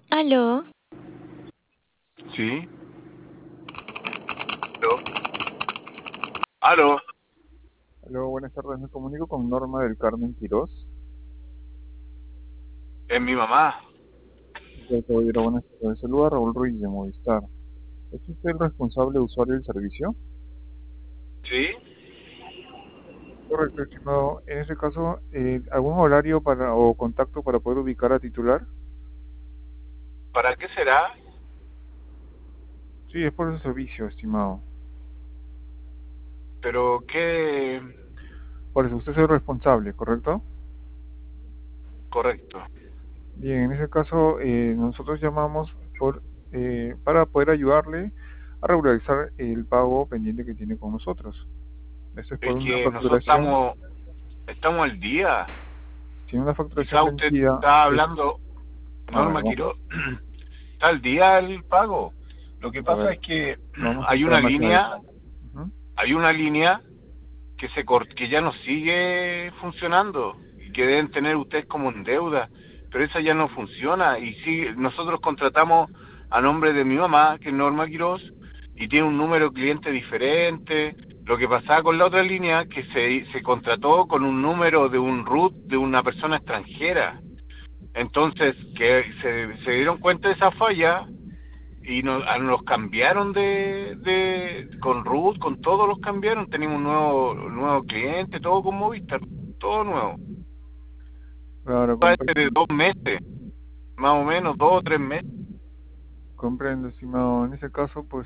Aló, Sí. ¿Aló? ¿Aló? Hola, buenas tardes. Me comunico con Norma del Carmen Quirós. Es mi mamá. Caballero, buenas tardes. Saluda Raúl Ruiz de Movistar. ¿Es usted el responsable usuario del servicio? ¿Sí? Correcto, estimado. En ese caso, ¿algún horario o contacto para poder ubicar a titular? ¿Para qué será? Sí, es por ese servicio, estimado. Pero qué... Por eso, usted es el responsable, ¿correcto? Correcto. Bien, en ese caso, nosotros llamamos para poder ayudarle a regularizar el pago pendiente que tiene con nosotros. Esto es por Es una que nosotros facturación. estamos al día. Tiene una facturación Quizá usted vencida. está hablando, A ver, Norma Quiró, está al día el pago. Lo que a pasa ver, es que vamos a hay entrar una en materia. línea, Ujú. hay una línea que ya no sigue funcionando y que deben tener ustedes como en deuda, pero esa ya no funciona y sí, nosotros contratamos a nombre de mi mamá, que es Norma Quirós, y tiene un número de cliente diferente. Lo que pasaba con la otra línea, que se contrató con un número de un root de una persona extranjera. Entonces, que se dieron cuenta de esa falla y nos cambiaron con Ruth, con todos los cambiaron, tenemos un nuevo cliente, todo con Movistar, todo nuevo. Claro, Parece de 2 meses, más o menos, 2 o 3 meses. comprendo, estimado. En ese caso, pues,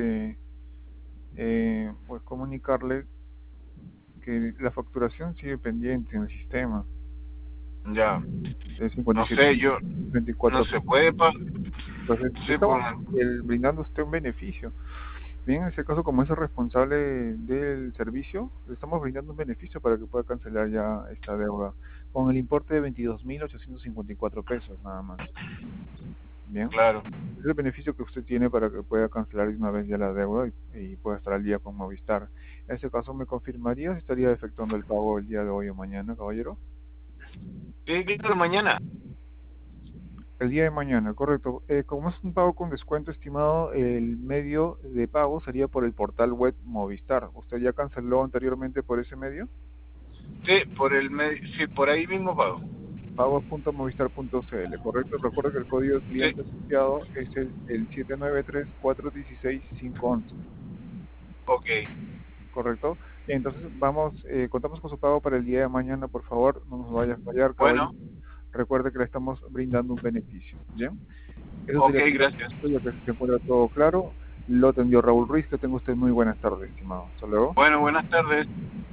pues comunicarle que la facturación sigue pendiente en el sistema Ya, de no sé, yo, 57.24 no se pesos. puede, Entonces, le sí, estamos pues, brindando a usted un beneficio. Bien, en ese caso, como es el responsable del servicio, le estamos brindando un beneficio para que pueda cancelar ya esta deuda con el importe de 22.854 pesos nada más. Bien. claro. Es el beneficio que usted tiene para que pueda cancelar de una vez ya la deuda y pueda estar al día con Movistar. En ese caso, ¿me confirmaría si estaría efectuando el pago el día de hoy o mañana, caballero? Sí, claro, mañana. El día de mañana, correcto. Como es un pago con descuento estimado, el medio de pago sería por el portal web Movistar. ¿Usted ya canceló anteriormente por ese medio? Sí, sí, por ahí mismo pago. Pagos.movistar.cl, correcto. Recuerda que el código de Sí, cliente asociado es el 793-416-511. ok. Correcto. Entonces contamos con su pago para el día de mañana, por favor, no nos vaya a fallar, caballero. Bueno, Recuerde que le estamos brindando un beneficio, ¿bien? Eso ok, sería todo, gracias. ya que se encuentra todo claro. Lo atendió Raúl Ruiz, que tenga usted muy buenas tardes, estimado. Hasta luego. Bueno, buenas tardes.